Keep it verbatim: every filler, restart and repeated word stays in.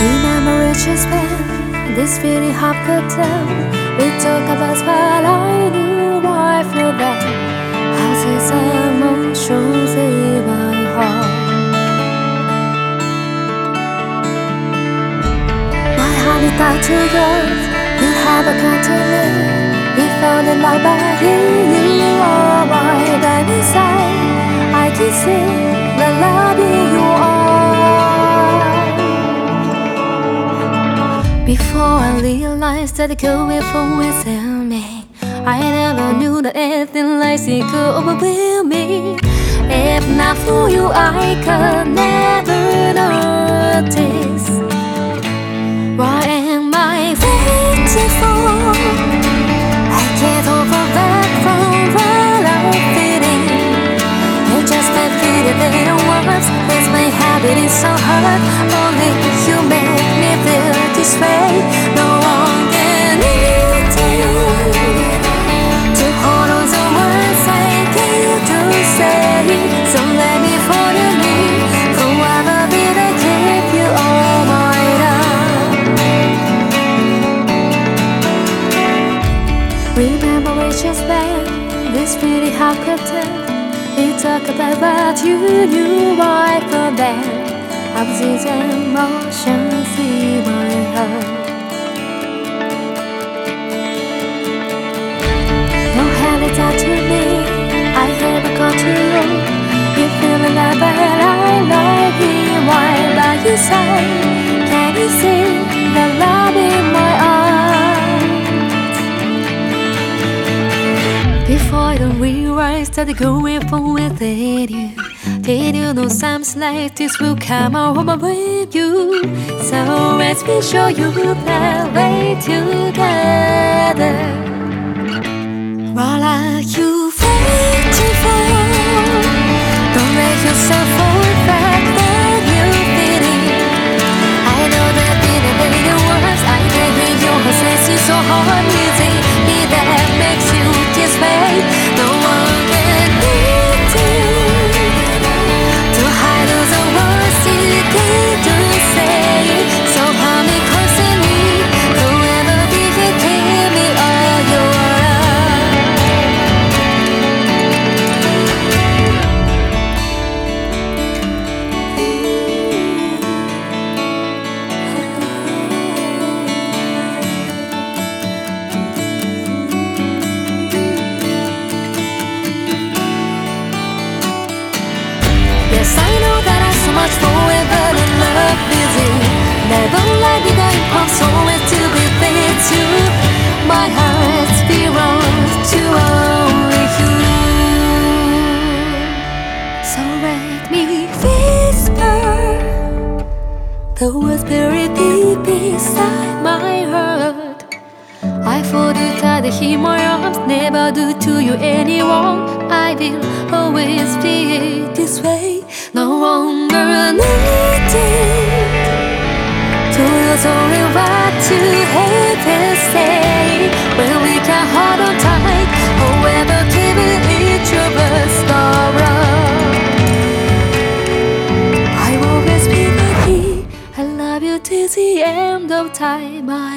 Remember we just spent this really hot curtain. We talk about what I knew I feel that how these emotions in my heart. My heart is tied to yours. You have a cut to me. We found it like back in you are right and inside. I can see the love in you are. Before I realized that it could be from within me, I never knew that anything like it could overwhelm me. If not for you, I could never notice. What am I waiting for? I can't hold back from what I'm feeling. It's just that feeling that it was. It's my habit, it's so hard. Only you make me feel this way. No one can need to hold on to words I can't to say. So let me follow me. Forever be the keep you all my love. Remember we just met this pretty hot curtain. We talk about what you knew right from then. Of these emotions in my heart. No hand is out to me, I have a call to you. You feel like that I like you, why like you say? Can you see the love in my eyes? Before I don't realize that the going from within you. Did you know something like this will come over with you? So let's be sure you that way together. What are you waiting for? Don't let yourself fall back that you're feeling. I know that feeling that it was. I can hear your voice, it's so hard, easy. It that makes you this way. No one can need you. Yes, I know that I'm so much forever in love with you. Never let me die, I'm so meant to be with you. My heart belongs to only you. So let me whisper the words buried deep inside my heart. I fall too tired to hear my arms, never do to you any wrong. I will always be this way. No longer needing to use only what you hate and say. When we can hold on tight, however giving each of us sorrow. I will always be with you. I love you till the end of time. I